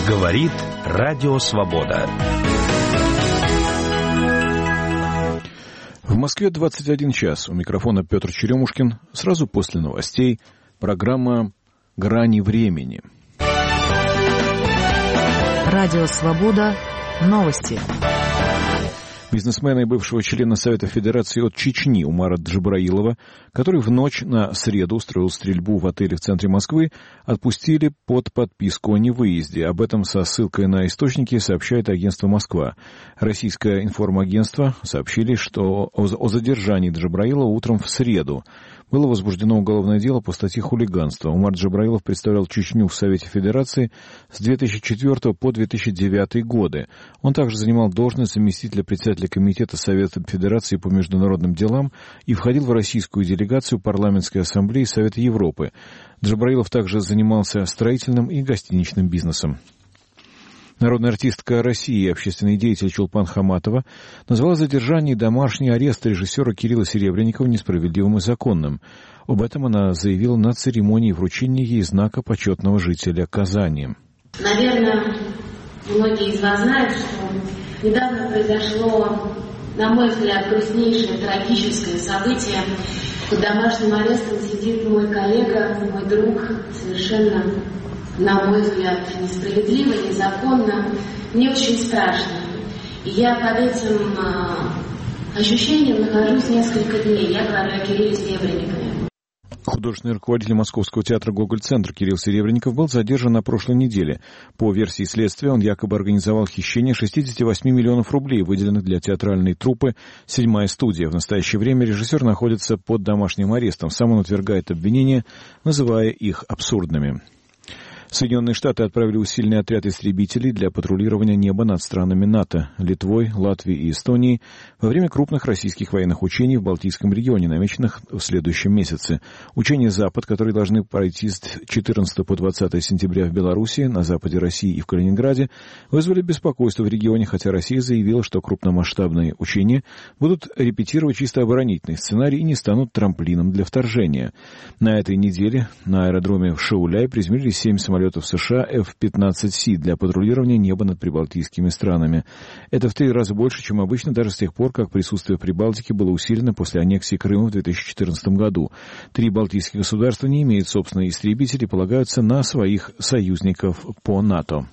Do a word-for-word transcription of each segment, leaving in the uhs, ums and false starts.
Говорит Радио Свобода. В Москве двадцать один час. У микрофона Петр Черемушкин. Сразу после новостей программа «Грани времени». Радио Свобода. Новости. Бизнесмена и бывшего члена Совета Федерации от Чечни Умара Джабраилова, который в ночь на среду устроил стрельбу в отеле в центре Москвы, отпустили под подписку о невыезде. Об этом со ссылкой на источники сообщает агентство «Москва». Российское информагентство сообщили, что о задержании Джабраилова утром в среду. Было возбуждено уголовное дело по статье «Хулиганство». Умар Джабраилов представлял Чечню в Совете Федерации с две тысячи четвёртого по две тысячи девятый годы. Он также занимал должность заместителя председателя Комитета Совета Федерации по международным делам и входил в российскую делегацию Парламентской ассамблеи Совета Европы. Джабраилов также занимался строительным и гостиничным бизнесом. Народная артистка России и общественный деятель Чулпан Хаматова назвала задержание и домашний арест режиссера Кирилла Серебренникова несправедливым и законным. Об этом она заявила на церемонии вручения ей знака почетного жителя Казани. Наверное, многие из вас знают, что недавно произошло, на мой взгляд, грустнейшее, трагическое событие. Под домашним арестом сидит мой коллега, мой друг, совершенно, на мой взгляд, несправедливо, незаконно, мне очень страшно. И я под этим э, ощущением нахожусь несколько дней. Я говорю о Кирилле Серебренникове. Художественный руководитель Московского театра «Гоголь-центр» Кирилл Серебренников был задержан на прошлой неделе. По версии следствия, он якобы организовал хищение шестьдесят восемь миллионов рублей, выделенных для театральной труппы «Седьмая студия». В настоящее время режиссер находится под домашним арестом. Сам он отвергает обвинения, называя их абсурдными. Соединенные Штаты отправили усиленный отряд истребителей для патрулирования неба над странами НАТО, Литвой, Латвией и Эстонией во время крупных российских военных учений в Балтийском регионе, намеченных в следующем месяце. Учения «Запад», которые должны пройти с четырнадцатого по двадцатое сентября в Беларуси, на западе России и в Калининграде, вызвали беспокойство в регионе, хотя Россия заявила, что крупномасштабные учения будут репетировать чисто оборонительный сценарий и не станут трамплином для вторжения. На этой неделе на аэродроме в Шауляй приземлились семь самолетов самолетов США эф пятнадцать си для патрулирования неба над прибалтийскими странами. Это в три раза больше, чем обычно, даже с тех пор, как присутствие в Прибалтике было усилено после аннексии Крыма в две тысячи четырнадцатом году. Три балтийских государства не имеют собственных истребителей и полагаются на своих союзников по НАТО.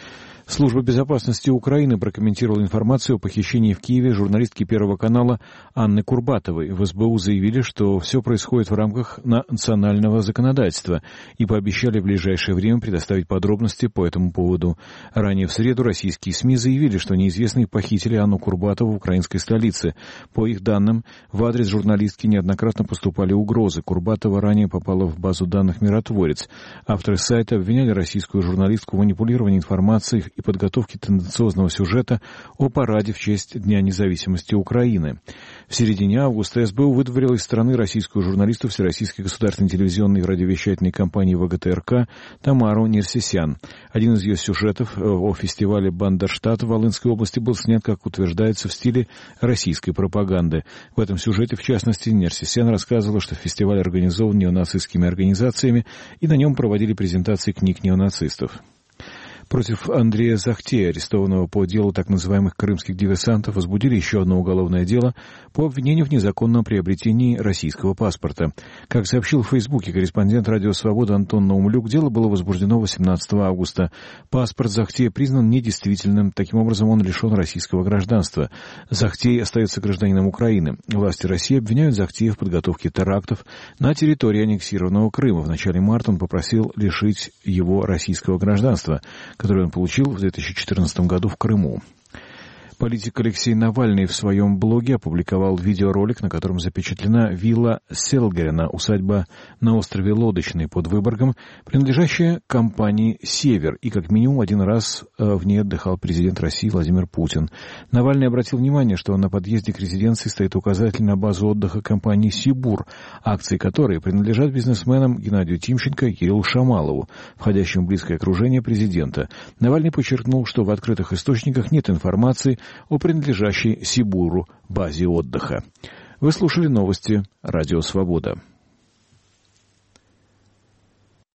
Служба безопасности Украины прокомментировала информацию о похищении в Киеве журналистки Первого канала Анны Курбатовой. В эс бэ у заявили, что все происходит в рамках национального законодательства и пообещали в ближайшее время предоставить подробности по этому поводу. Ранее в среду российские СМИ заявили, что неизвестные похитили Анну Курбатову в украинской столице. По их данным, в адрес журналистки неоднократно поступали угрозы. Курбатова ранее попала в базу данных «Миротворец». Авторы сайта обвиняли российскую журналистку в манипулировании информацией и подготовки тенденциозного сюжета о параде в честь Дня независимости Украины. В середине августа эс бэ у выдворила из страны российскую журналисту Всероссийской государственной телевизионной и радиовещательной компании вэ гэ тэ эр ка Тамару Нерсисян. Один из ее сюжетов о фестивале «Бандерштат» в Волынской области был снят, как утверждается, в стиле российской пропаганды. В этом сюжете, в частности, Нерсисян рассказывала, что фестиваль организован неонацистскими организациями и на нем проводили презентации книг неонацистов. Против Андрея Захтея, арестованного по делу так называемых крымских диверсантов, возбудили еще одно уголовное дело по обвинению в незаконном приобретении российского паспорта. Как сообщил в Фейсбуке корреспондент «Радио Свобода» Антон Наумлюк, дело было возбуждено восемнадцатого августа. Паспорт Захтея признан недействительным, таким образом он лишен российского гражданства. Захтей остается гражданином Украины. Власти России обвиняют Захтея в подготовке терактов на территории аннексированного Крыма. В начале марта он попросил лишить его российского гражданства, который он получил в две тысячи четырнадцатом году в Крыму. Политик Алексей Навальный в своем блоге опубликовал видеоролик, на котором запечатлена вилла Селгерена, усадьба на острове Лодочный под Выборгом, принадлежащая компании «Север», и как минимум один раз в ней отдыхал президент России Владимир Путин. Навальный обратил внимание, что на подъезде к резиденции стоит указатель на базу отдыха компании «Сибур», акции которой принадлежат бизнесменам Геннадию Тимченко и Кириллу Шамалову, входящим в близкое окружение президента. Навальный подчеркнул, что в открытых источниках нет информации о принадлежащей Сибуру базе отдыха. Вы слушали новости «Радио Свобода».